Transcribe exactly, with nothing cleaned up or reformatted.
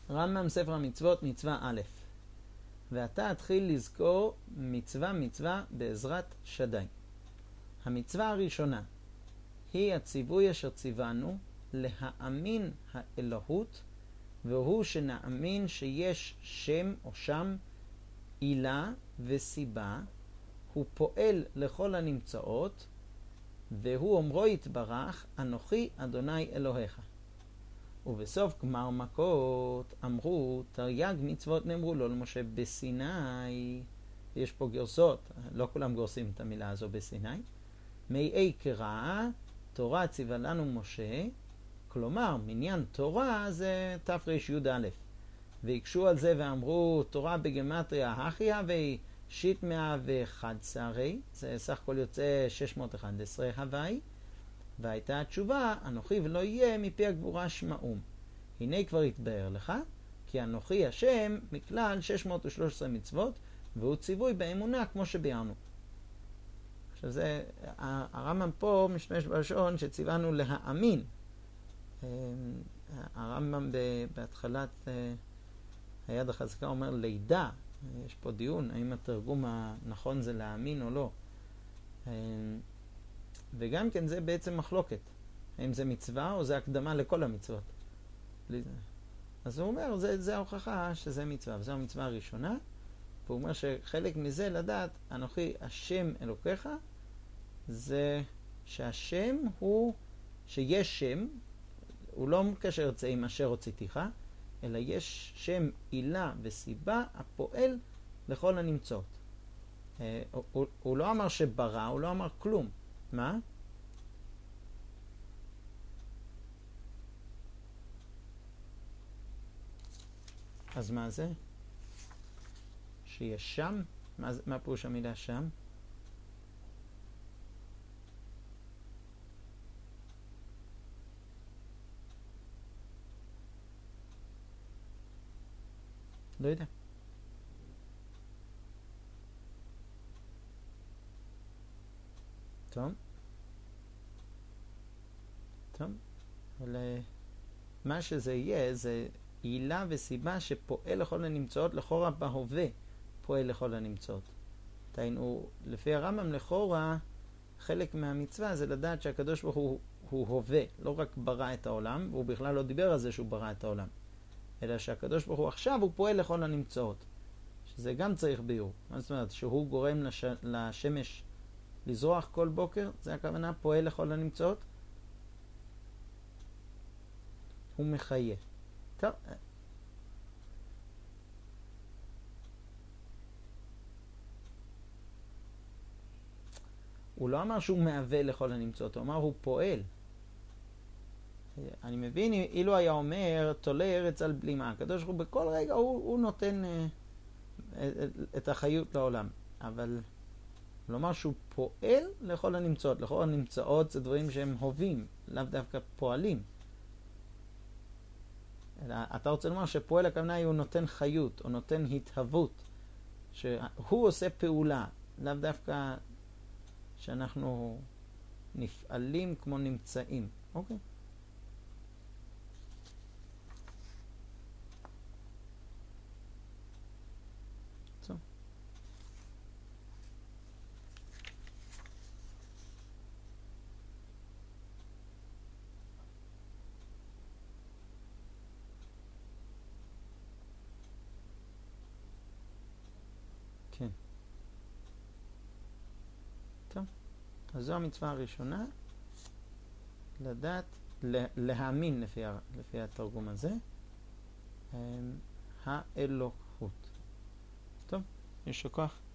רמב"ם ספר המצוות מצווה א', ואתה התחיל לזכור מצווה מצווה בעזרת שדי. המצווה הראשונה היא הציווי אשר ציוונו להאמין האלוהות, והוא שנאמין שיש שם או שם עילה וסיבה, הוא פועל לכל הנמצאות, והוא אומרו יתברך, אנוכי אדוני אלוהיך. ובסוף גמר מכות אמרו, תרי"ג מצוות נאמרו לו למשה בסיני. יש פה גרסות, לא כולם גורסים את המילה הזו בסיני. מאי קרא, תורה ציווה לנו משה, כלומר מניין תורה זה תרי"א. ויקשו על זה ואמרו, תורה בגמטריה הכי הווי שיט מאה ואחד עשר, זה סך הכל יוצא שש מאות ואחת עשרה הווי. והייתה התשובה, אנוכי ולא יהיה מפי הגבורה שמעום. הנה כבר יתבהר לך, כי אנוכי השם מכלל שש מאות ושלוש עשרה מצוות, והוא ציווי באמונה כמו שביארנו. עכשיו זה, הרמב"ם פה משתמש בלשון שציוונו להאמין. הרמב"ם בהתחלת היד החזקה אומר לידע. יש פה דיון, האם התרגום הנכון זה להאמין או לא. וגם כן זה בעצם מחלוקת. האם זה מצווה או זה הקדמה לכל המצוות. אז הוא אומר, זה, זה ההוכחה שזה מצווה. וזו המצווה הראשונה. והוא אומר שחלק מזה לדעת, אנוכי השם אלוקיך, זה שהשם הוא, שיש שם, הוא לא מקשר את זה עם אשר הוצאתיך, אלא יש שם עילה וסיבה הפועל לכל הנמצאות. הוא, הוא, הוא לא אמר שברא, הוא לא אמר כלום. מה? אז מה זה? שיש שם? מה, מה פירוש המילה שם? לא יודע. טוב. טוב. אבל מה שזה יהיה זה עילה וסיבה שפועל לכל הנמצאות, לכאורה בהווה פועל לכל הנמצאות. תיינו, לפי הרמב"ם לכאורה חלק מהמצווה זה לדעת שהקדוש ברוך הוא הוא הווה, לא רק ברא את העולם, והוא בכלל לא דיבר על זה שהוא ברא את העולם, אלא שהקדוש ברוך הוא עכשיו הוא פועל לכל הנמצאות, שזה גם צריך ביור. מה זאת אומרת? שהוא גורם לש... לשמש לזרוח כל בוקר, זה הכוונה פועל לכל הנמצאות? הוא מחיה. טוב. הוא לא אמר שהוא מהווה לכל הנמצאות, הוא אמר הוא פועל. אני מבין, אילו היה אומר, תולה ארץ על בלימה, הקדוש ברוך הוא בכל רגע הוא, הוא נותן uh, את החיות לעולם. אבל הוא אמר שהוא פועל לכל הנמצאות. לכל הנמצאות זה דברים שהם הווים, לאו דווקא פועלים. אלא אתה רוצה לומר שפועל הכוונה הוא נותן חיות, או נותן התהוות. שהוא עושה פעולה, לאו דווקא שאנחנו נפעלים כמו נמצאים. אוקיי. טוב. כן. טוב. אז זו המצווה הראשונה, לדעת, להאמין לפי, לפי התרגום הזה, האלוהות. טוב, יש כוח.